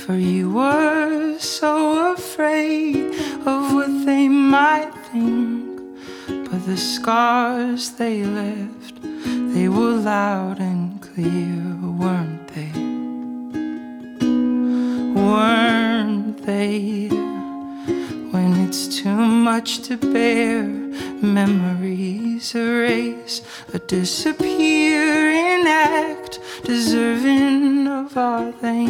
For you were so afraid of what they might think. But the scars they left, they were loud and clear, weren't they? Weren't they? When it's too much to bear, memories erase or disappear, enact deserving of our thanks.